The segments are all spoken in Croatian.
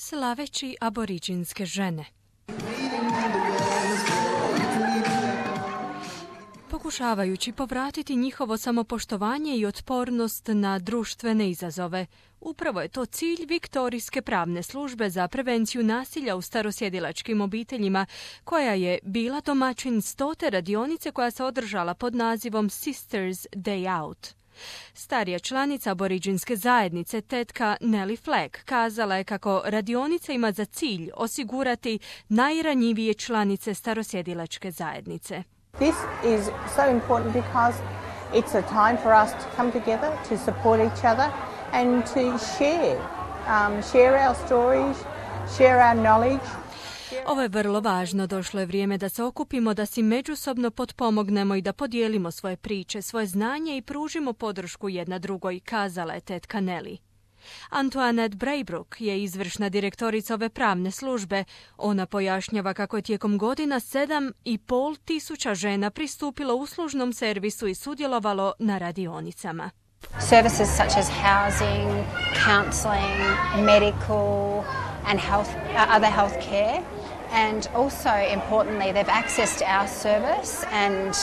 slaveći aboriđinske žene. Pokušavajući povratiti njihovo samopoštovanje i otpornost na društvene izazove. Upravo je to cilj Viktorijske pravne službe za prevenciju nasilja u starosjedilačkim obiteljima, koja je bila domaćin 100. radionice koja se održala pod nazivom Sisters Day Out. Starija članica aboriđinske zajednice, tetka Nellie Flagg, kazala je kako radionica ima za cilj osigurati najranjivije članice starosjedilačke zajednice. This is so important because it's a time for us to come together, to support each other and to share our stories, share our knowledge. Ovo je vrlo važno. Došlo je vrijeme da se okupimo, da si međusobno potpomognemo i da podijelimo svoje priče, svoje znanje i pružimo podršku jedna drugoj, kazala je tetka Nellie. Antoinette Braybrook je izvršna direktorica ove pravne službe. Ona pojašnjava kako je tijekom godina 7,5 tisuća žena pristupilo uslužnom servisu i sudjelovalo na radionicama. Services such as housing, counselling, medical and other health care, and also importantly they've accessed our service and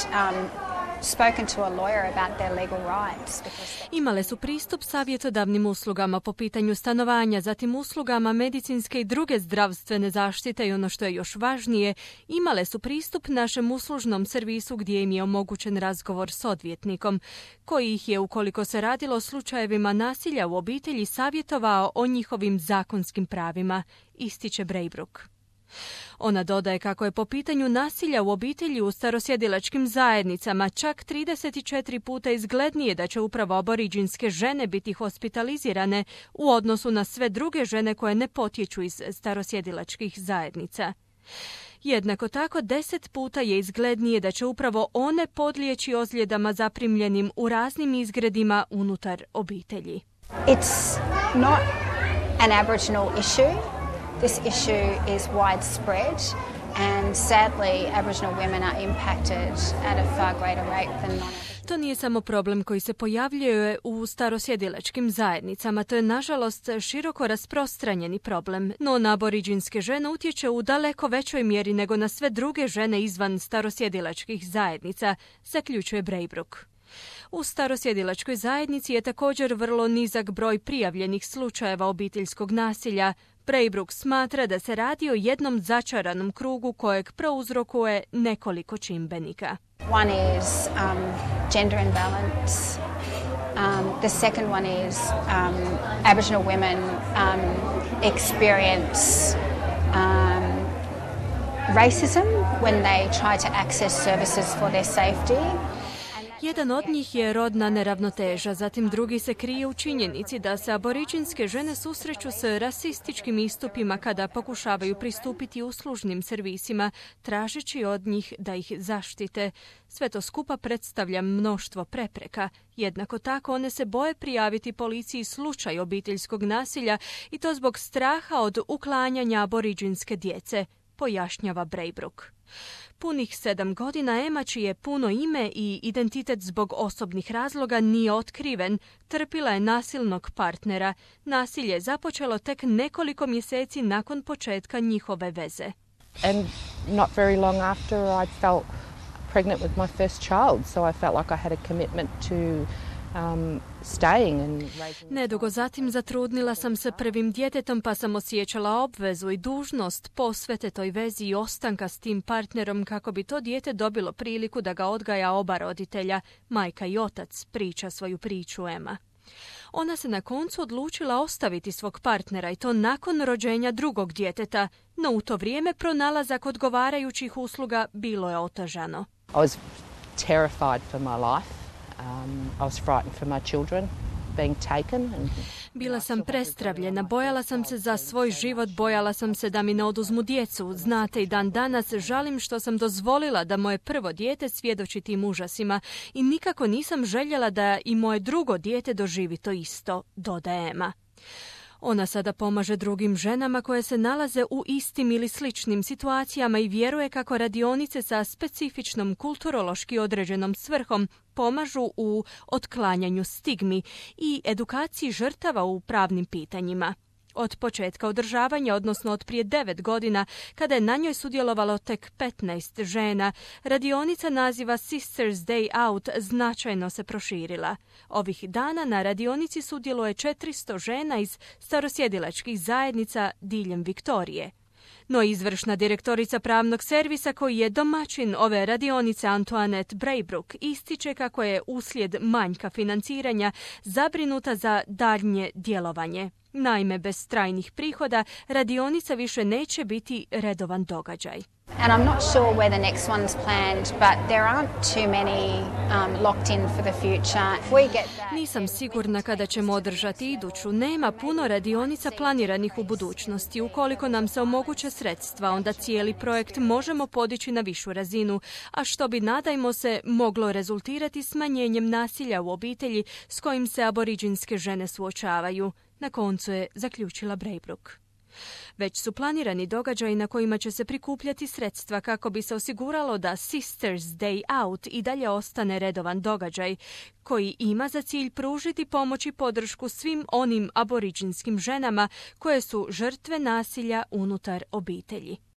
spoken to a lawyer about their legal rights. Imale su pristup savjetodavnim uslugama po pitanju stanovanja, zatim uslugama medicinske i druge zdravstvene zaštite i ono što je još važnije, imale su pristup našem uslužnom servisu gdje im je omogućen razgovor s odvjetnikom, koji ih je, ukoliko se radilo o slučajevima nasilja u obitelji, savjetovao o njihovim zakonskim pravima, ističe Braybrook. Ona dodaje kako je po pitanju nasilja u obitelji u starosjedilačkim zajednicama čak 34 puta izglednije da će upravo aboriđinske žene biti hospitalizirane u odnosu na sve druge žene koje ne potječu iz starosjedilačkih zajednica. Jednako tako 10 puta je izglednije da će upravo one podlijeći ozljedama zaprimljenim u raznim izgredima unutar obitelji. It's not an Aboriginal issue. This issue is widespread and sadly Aboriginal women are impacted at a far greater rate than non-Aboriginal. To nije samo problem koji se pojavljuje u starosjedilačkim zajednicama, to je nažalost široko rasprostranjeni problem, no na aboriđinske žene utječe u daleko većoj mjeri nego na sve druge žene izvan starosjedilačkih zajednica, zaključuje Braybrook. U starosjedilačkoj zajednici je također vrlo nizak broj prijavljenih slučajeva obiteljskog nasilja. Braybrook smatra da se radi o jednom začaranom krugu kojeg prouzrokuje nekoliko čimbenika. One is gender imbalance. The second one is Aboriginal women experience racism when they try to access services for their safety. Jedan od njih je rodna neravnoteža, zatim drugi se krije u činjenici da se aboriđinske žene susreću s rasističkim istupima kada pokušavaju pristupiti uslužnim servisima, tražeći od njih da ih zaštite. Sve to skupa predstavlja mnoštvo prepreka. Jednako tako one se boje prijaviti policiji slučaj obiteljskog nasilja i to zbog straha od uklanjanja aboriđinske djece, pojašnjava Braybrook. Punih 7 godina Emma, čije puno ime i identitet zbog osobnih razloga nije otkriven, trpila je nasilnog partnera. Nasilje je započelo tek nekoliko mjeseci nakon početka njihove veze. And not very long after I felt pregnant with my first child, so I felt like I had a commitment to staying and raising. Nedugo zatim zatrudnila sam se prvim djetetom pa sam osjećala obvezu i dužnost posvete toj vezi i ostanka s tim partnerom kako bi to dijete dobilo priliku da ga odgaja oba roditelja, majka i otac, priča svoju priču Emma. Ona se na koncu odlučila ostaviti svog partnera i to nakon rođenja drugog djeteta, no u to vrijeme pronalazak odgovarajućih usluga bilo je otežano. I was terrified for my life. I was frightened for my children being taken. Bila sam prestravljena, bojala sam se za svoj život, bojala sam se da mi ne oduzmu djecu. Znate, i dan danas žalim što sam dozvolila da moje prvo dijete svjedoči tim užasima i nikako nisam željela da i moje drugo dijete doživi to isto, dodaje Emma. Ona sada pomaže drugim ženama koje se nalaze u istim ili sličnim situacijama i vjeruje kako radionice sa specifičnom kulturološki određenom svrhom pomažu u otklanjanju stigmi i edukaciji žrtava u pravnim pitanjima. od početka održavanja, odnosno od prije 9 godina, kada je na njoj sudjelovalo tek 15 žena, radionica naziva Sisters Day Out značajno se proširila. Ovih dana na radionici sudjeluje 400 žena iz starosjedilačkih zajednica diljem Viktorije. No izvršna direktorica pravnog servisa koji je domaćin ove radionice Antoinette Braybrook ističe kako je uslijed manjka financiranja zabrinuta za daljnje djelovanje. Naime, bez trajnih prihoda radionica više neće biti redovan događaj. And I'm not sure where the next one's planned, but there aren't too many locked in for the future. If we get that... Nisam sigurna kada ćemo održati iduću. Nema puno radionica planiranih u budućnosti. Ukoliko nam se omoguće sredstva, onda cijeli projekt možemo podići na višu razinu, a što bi, nadajmo se, moglo rezultirati smanjenjem nasilja u obitelji s kojim se aboriđinske žene suočavaju. Na koncu je zaključila Braybrook. Već su planirani događaji na kojima će se prikupljati sredstva kako bi se osiguralo da Sisters Day Out i dalje ostane redovan događaj, koji ima za cilj pružiti pomoć i podršku svim onim aboriđinskim ženama koje su žrtve nasilja unutar obitelji.